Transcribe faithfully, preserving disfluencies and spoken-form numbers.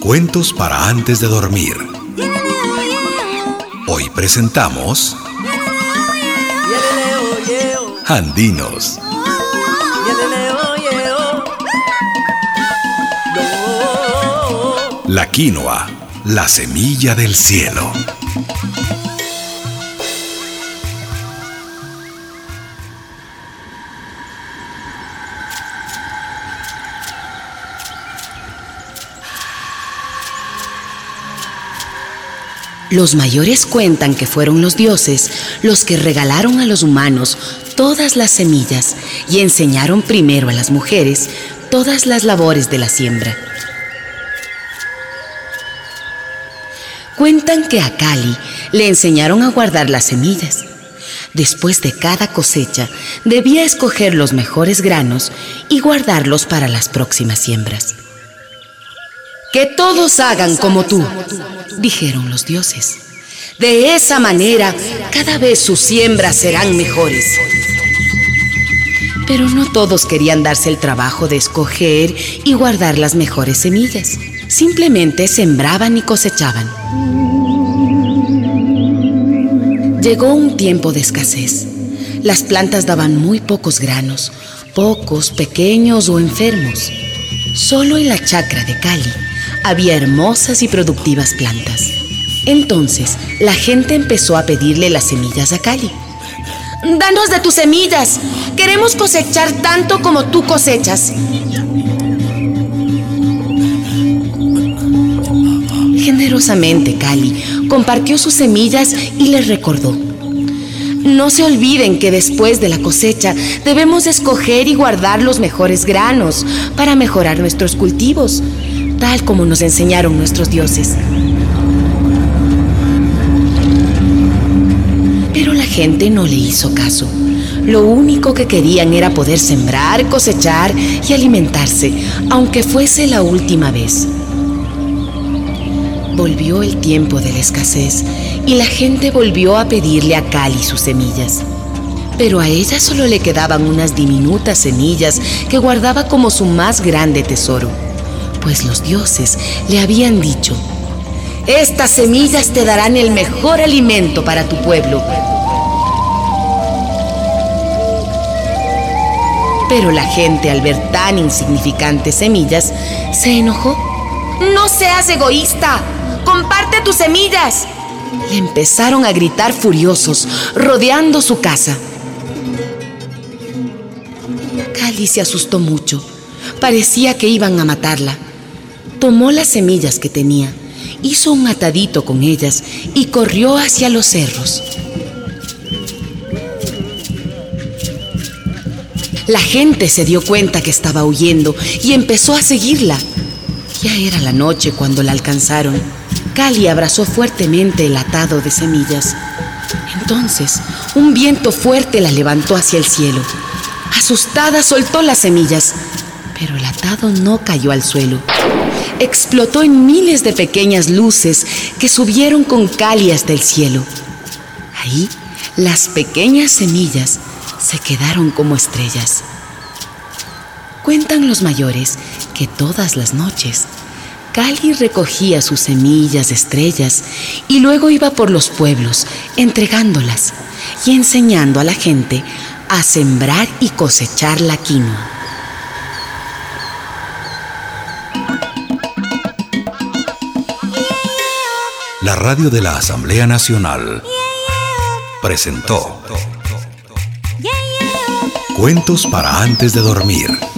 Cuentos para antes de dormir. Hoy presentamos Andinos. La quinoa, la semilla del cielo. Los mayores cuentan que fueron los dioses los que regalaron a los humanos todas las semillas y enseñaron primero a las mujeres todas las labores de la siembra. Cuentan que a Kali le enseñaron a guardar las semillas. Después de cada cosecha, debía escoger los mejores granos y guardarlos para las próximas siembras. «Que todos hagan como tú», dijeron los dioses. «De esa manera, cada vez sus siembras serán mejores». Pero no todos querían darse el trabajo de escoger y guardar las mejores semillas. Simplemente sembraban y cosechaban. Llegó un tiempo de escasez. Las plantas daban muy pocos granos, pocos, pequeños o enfermos. Solo en la chacra de Kali había hermosas y productivas plantas. Entonces, la gente empezó a pedirle las semillas a Kali. «Danos de tus semillas. Queremos cosechar tanto como tú cosechas». Generosamente, Kali compartió sus semillas y les recordó: «No se olviden que después de la cosecha debemos escoger y guardar los mejores granos para mejorar nuestros cultivos, tal como nos enseñaron nuestros dioses». Pero la gente no le hizo caso. Lo único que querían era poder sembrar, cosechar y alimentarse, aunque fuese la última vez. Volvió el tiempo de la escasez y la gente volvió a pedirle a Kali sus semillas. Pero a ella solo le quedaban unas diminutas semillas que guardaba como su más grande tesoro, pues los dioses le habían dicho: «Estas semillas te darán el mejor alimento para tu pueblo». Pero la gente, al ver tan insignificantes semillas, se enojó. «¡No seas egoísta! ¡Comparte tus semillas!», le empezaron a gritar furiosos, rodeando su casa. Kali se asustó mucho. Parecía que iban a matarla. Tomó las semillas que tenía, hizo un atadito con ellas y corrió hacia los cerros. La gente se dio cuenta que estaba huyendo y empezó a seguirla. Ya era la noche cuando la alcanzaron. Kali abrazó fuertemente el atado de semillas. Entonces, un viento fuerte la levantó hacia el cielo. Asustada, soltó las semillas, pero el atado no cayó al suelo. Explotó en miles de pequeñas luces que subieron con Kali hasta el cielo. Ahí, las pequeñas semillas se quedaron como estrellas. Cuentan los mayores que todas las noches Kali recogía sus semillas de estrellas y luego iba por los pueblos entregándolas y enseñando a la gente a sembrar y cosechar la quinoa. La radio de la Asamblea Nacional presentó Cuentos para antes de dormir.